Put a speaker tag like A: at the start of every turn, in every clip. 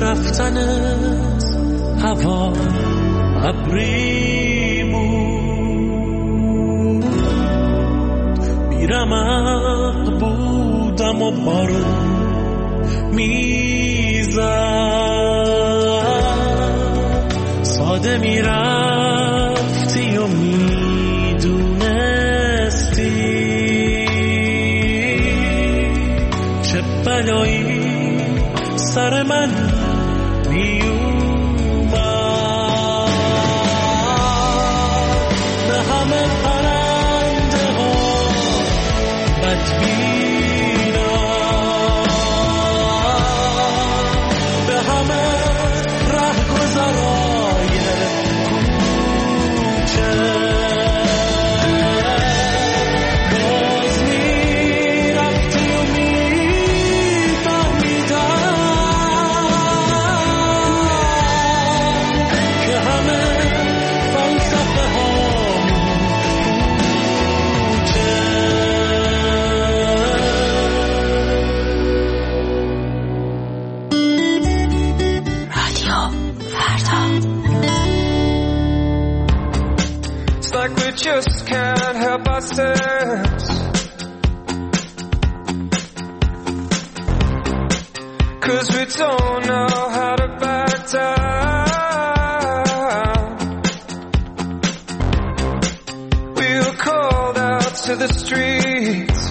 A: رفتنت هوا ابری بود، بیرمق بودم و بارون میزد، ساده میرفتی و میدونستی چه بلایی سر من میومد. به همه پرنده ها بدبینم، به همه رهگذرای کوچه باز میرفتی و
B: just can't help ourselves, 'cause we don't know how to back down. We were called out to the streets,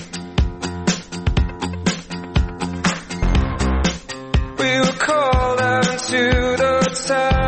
B: we were called out into the town.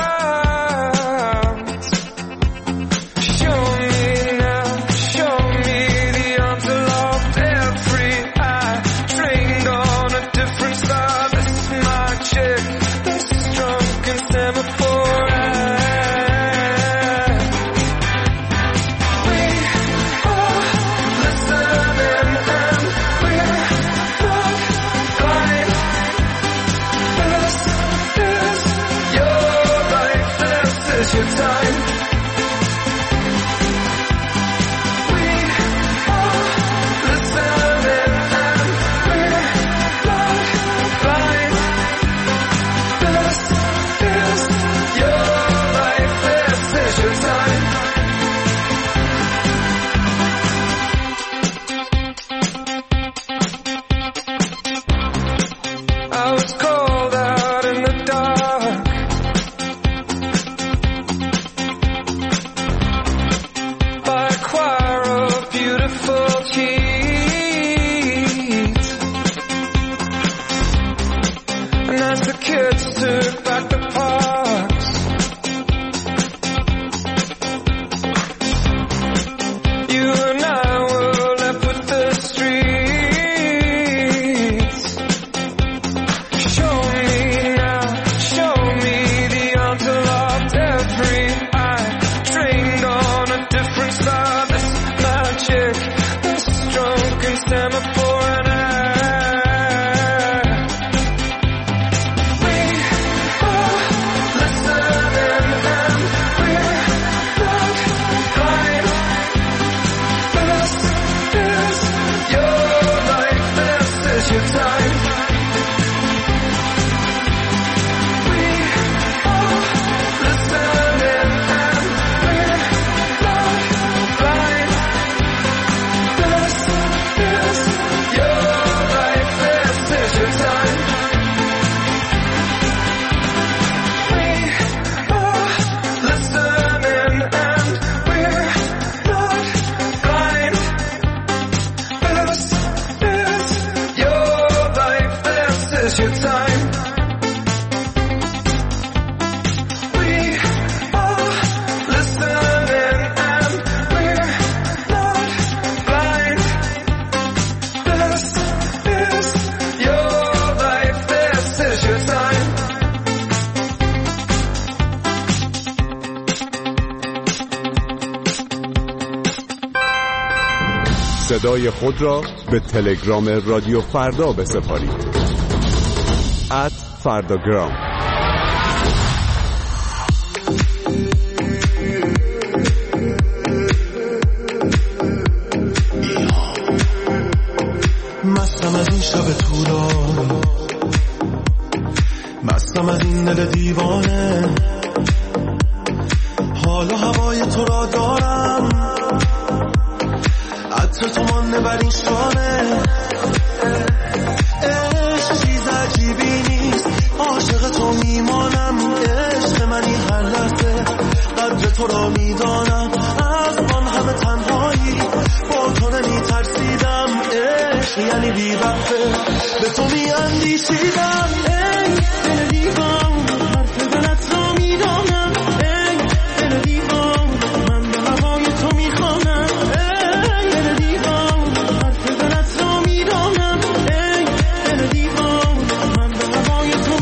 C: صدای خود را به تلگرام رادیو فردا بسپارید. @فرداگرام.
A: مستم از این شب طولانی،
D: مستم از این دل دیوانه، حال و هوای تو را دارم، عطر تو مانده بر این شانه. عشق چیز عجیبی نیست، عاشق تو میمانم، عشق منی هر لحظه، قدر تو را میدانم، از آن همه تنهایی با تو نمیترسیدم. عشق یعنی بی وقفه به تو میاندیشیدم. ای دل دیوان حرف دلت را میدانم، ای دل دیوان من به هوای تو میخوانم، ای دل دیوان حرف دلت را میدانم، ای دل دیوان من به هوای تو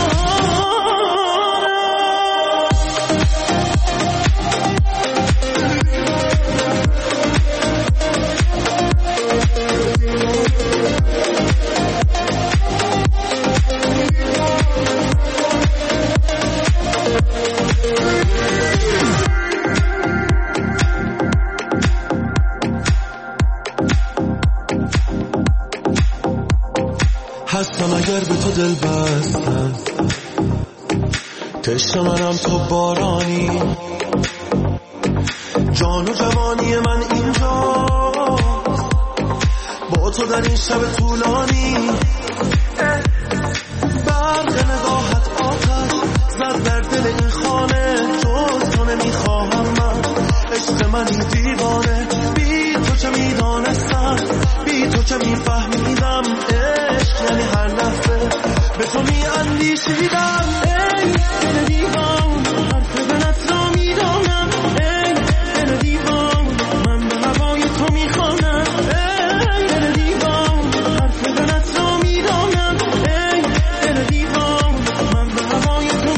D: هستم اگر به تو دل بستم، تشنه منم تو بارانی، جان و جوانی من اینجاست با تو در این شب طولانی. برق نگاهت آتش زد در دل این خانه، جز تو نمیخواهم من، عشق منی دیوانه، بی تو چه میدانستم، بی تو چه میفهمیدم. عشق یعنی هر لحظه به تو میاندیشیدم. ای دل دیوان حرف دلت را میدانم، ای دل دیوان من به هوای تو میخوانم، ای دل دیوان حرف دلت را میدانم، ای دل دیوان من به هوای تو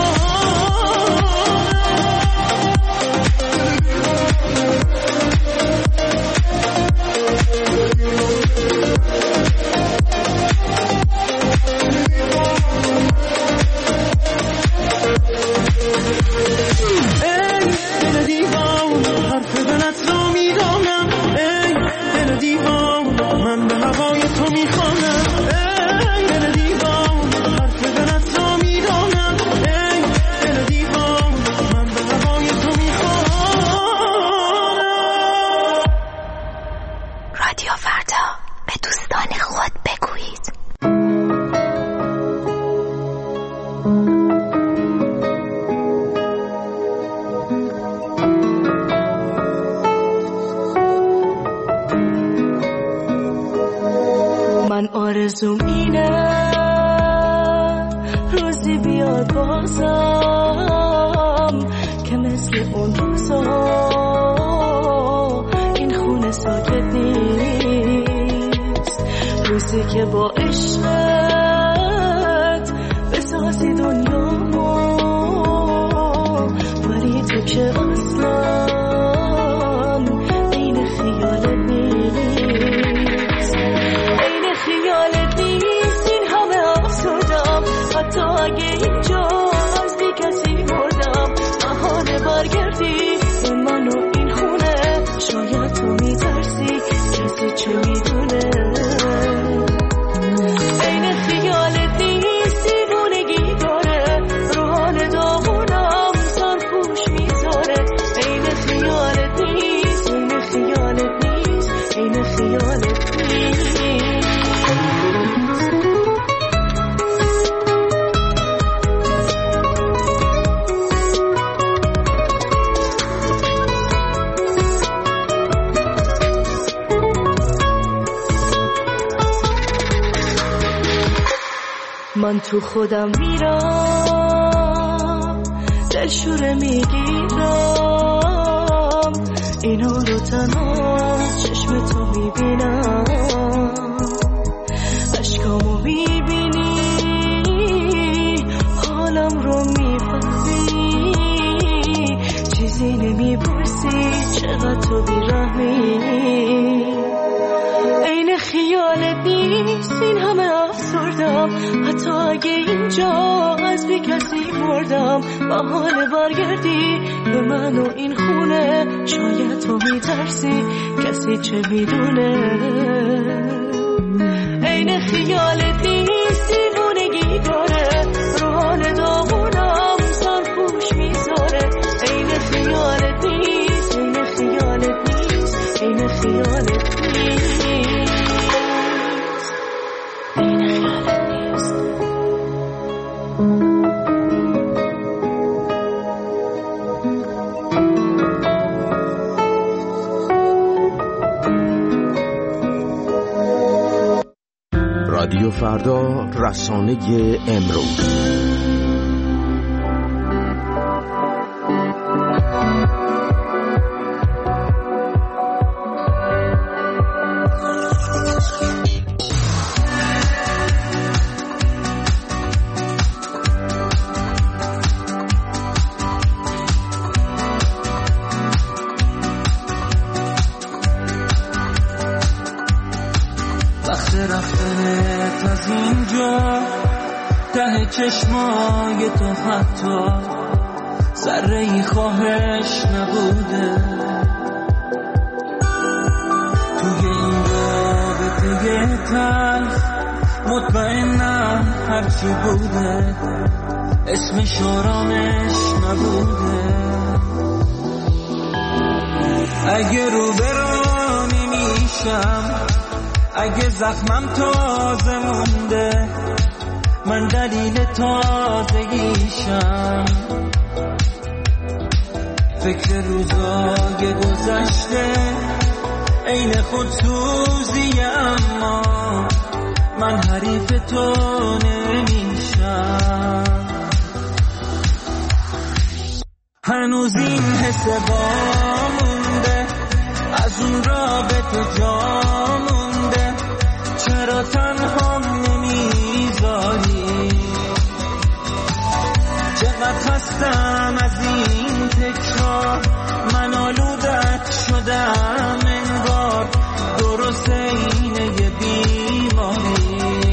E: آرزوم اینه روزی بیاد بازم که مثل اون روزا این خونه ساکت نیست، روزی که با عشقت بسازی دنیامو، ولی تو که اصلا این خیالت نیست، این خیالت نیست، این همه افسردم، حتی اگه اینجا از بی کسی مردم، بهانه برگردی به من و این خونه، شاید تو میترسی کسی چه میدونه، این خیالت نیست، دیوونگی داره رو حال داغونم سرپوش میذاره، این خیالت نیست، این خیالت نیست، این خیالت نیست. من تو خودم میرم، دلشوره میگیرم، اینا رو تنها چشم تو میبینم، اشکامو میبینی، حالم رو میفهمی، چیزی نمیپرسی، چقدر تو بیرحمی، این خیالت نیست، این همه افسردم، حتی اگه اینجا از بی کسی مردم، بهانه برگردی به من و این خونه، شاید تو میترسی کسی چه میدونه، این خیالت نیست، دیوونگی داره رو
F: فردا، رسانه امروز.
A: رفتنت از اینجا ته چشمای تو حتی ذره‌ای خواهش نبوده توی این رابطه تلخ. مطمئنم هرچی بوده اسمش آرامش نبوده. اگه رو برانی میشم، اگه زخمم تازه مونده، من دلیل تازگیشم. فکر روزای گذشته عین خودسوزی، اما من حریف تو نمیشم. هنوز این حس با مونده از اون رابطه جا مونده. چرا تنها نمیذاری؟ چقدر هستم از این تکرار، من آلودت شدم انگار، درست اینه یه بیماری.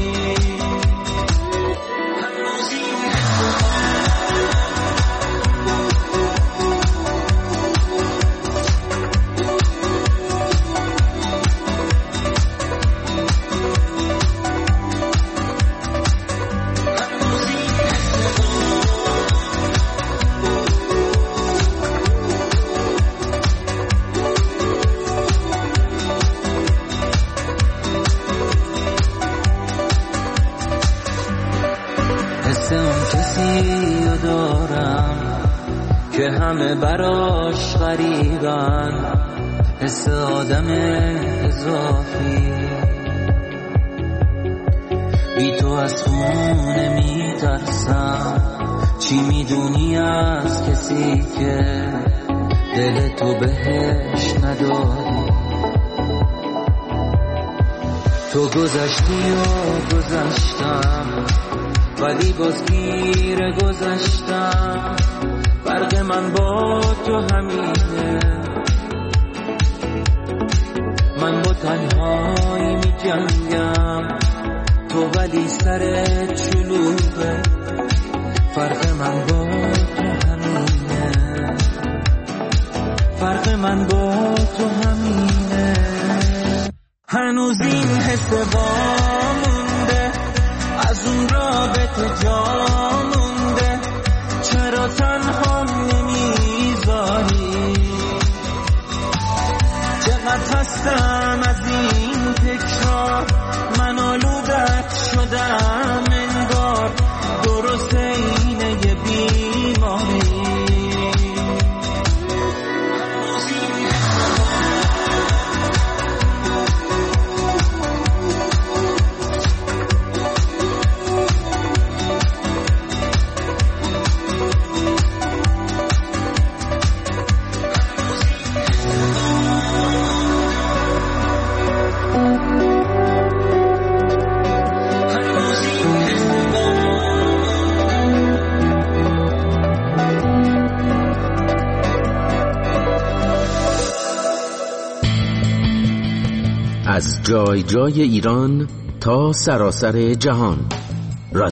A: که همه براش غریبن، حس آدم اضافی. بی تو از خونه میترسم، چی میدونی از کسی که دل تو بهش نداری؟ تو گذشتی و گذشتم، ولی باز گیر گذشتم. فرق من با تو همینه، من با تنهایی می جنگم، تو ولی سرت شلوغه. فرق من با تو همینه، فرق من با تو همینه. هنوز این حس با مونده از اون رابطه جا مونده. چرا تنها نمیذاری؟ چقدر هستم از این تکرار، من آلودت شدم انگار، درست اینه یه بیماری.
F: از جای جای ایران تا سراسر جهان،